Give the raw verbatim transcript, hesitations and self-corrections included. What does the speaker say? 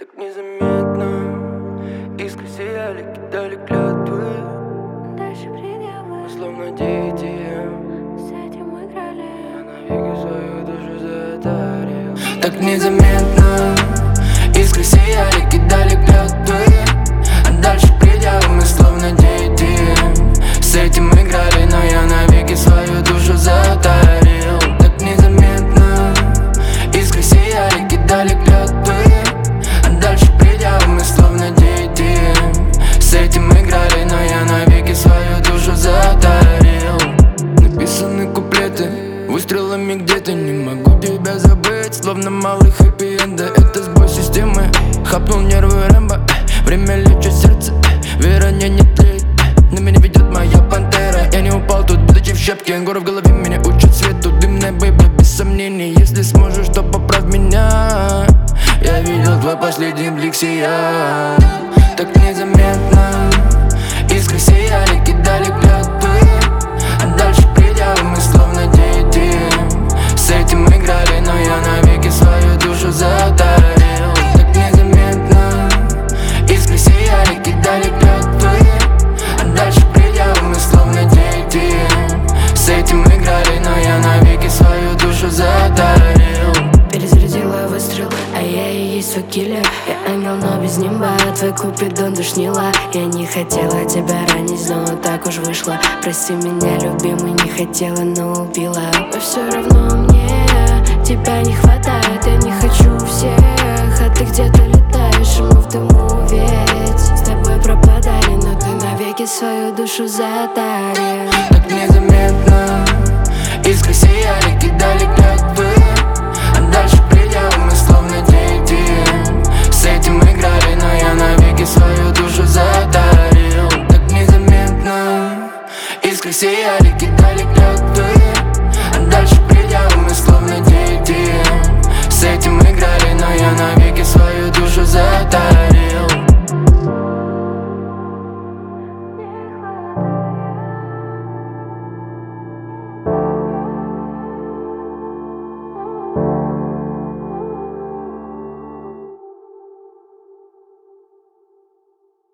Так незаметно искры сияли, кидали клятвы. Дальше предъявы, мы словно дети, с этим играли. я навеки свою душу затарил. Так незаметно искры сияли, кидали клятвы. А дальше предъявы, мы словно дети, с этим играли, но я навеки свою душу затарил. Так незаметно искры сияли, кидали клятвы. А дальше предъявы, мы словно дети, с этим играли, но я навеки свою душу затарил. Написаны куплеты выстрелами где-то, не могу тебя забыть, словно малый хэппи-энда. Это сбой системы, хапнул нервы Рэмбо. Время лечит сердце, вера не не тлеет. На меня ведет моя пантера. Я не упал тут, будучи в щепке. Горы в голове меня учат свету. Дымная бэйба, без сомнений. Если сможешь, то поправь меня. Я видел твой последний блик сиял. Так незаметно искры сияли, кидали клятвы. А дальше предъявы, мы словно дети, с этим играли, но я навеки свою душу затарил. Так незаметно искры сияли, кидали клятвы. А дальше предъявы, мы словно дети, с этим играли, но я навеки свою душу затарил. Перезарядила выстрел, а я и есть свой киллер. Я ангел, но без нимба, твой купидон душнила. Я не хотела тебя ранить, но так уж вышло. Прости меня, любимый, не хотела, но убила. Но все равно мне тебя не хватает. Я не хочу всех, а ты где-то летаешь, и мы в дыму ведь с тобой пропадали, но ты навеки свою душу затарил. Так незаметно искры сияли, кидали клятвы. А дальше предъявы, мы словно дети, с этим играли, но я навеки свою душу затарил. Так незаметно искры сияли, кидали клятвы. А дальше предъявы, мы словно дети, с этим играли, но я навеки свою душу затарил.